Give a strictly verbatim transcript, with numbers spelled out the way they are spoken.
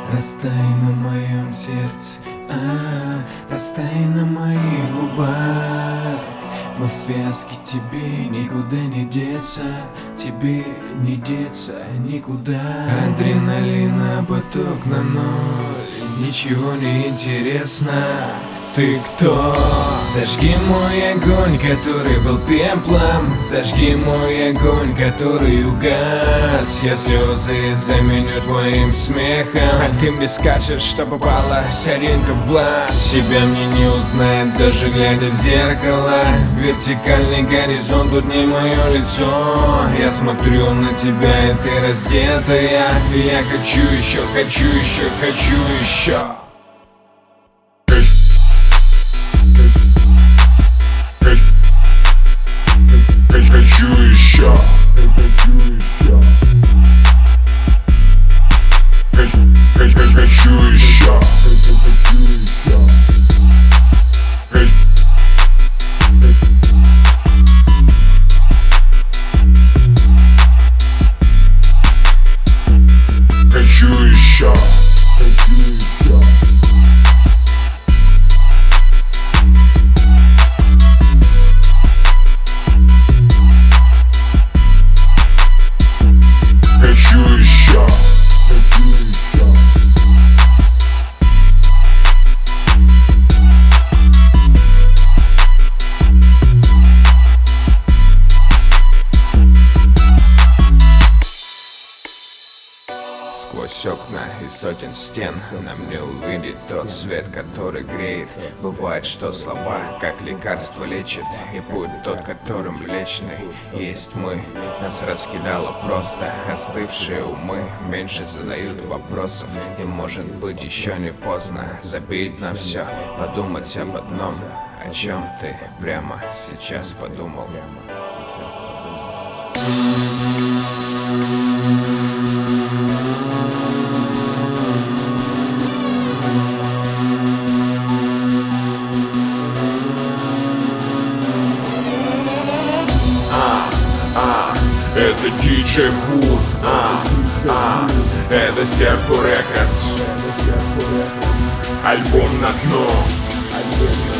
Растай на моем сердце, а, растай на моих губах. Мы в связке, тебе никуда не деться, тебе не деться никуда. Адреналина поток на ноль, ничего не интересно. Ты кто? Зажги мой огонь, который был пеплом. Зажги мой огонь, который угас. Я слезы заменю твоим смехом, а ты мне скажешь, что попала соринка в глаз. Себя мне не узнает, даже глядя в зеркало. Вертикальный горизонт, тут не мое лицо. Я смотрю на тебя, и ты раздетая. Я хочу еще, хочу еще, хочу еще. Хочу еще, хочу еще, хочу, хочу, хочу еще, хочу еще, хочу еще, хочу еще. Хочу еще, хочу еще. Сквозь окна и сотен стен нам не увидеть тот свет, который греет. Бывает, что слова, как лекарство, лечат, и путь тот, которым млечный есть мы. Нас раскидало просто, остывшие умы меньше задают вопросов. И может быть еще не поздно забить на все, подумать об одном, о чем ты прямо сейчас подумал. Это диджей Вуд, а, а, это Серфу Рекордс. Альбом на дно.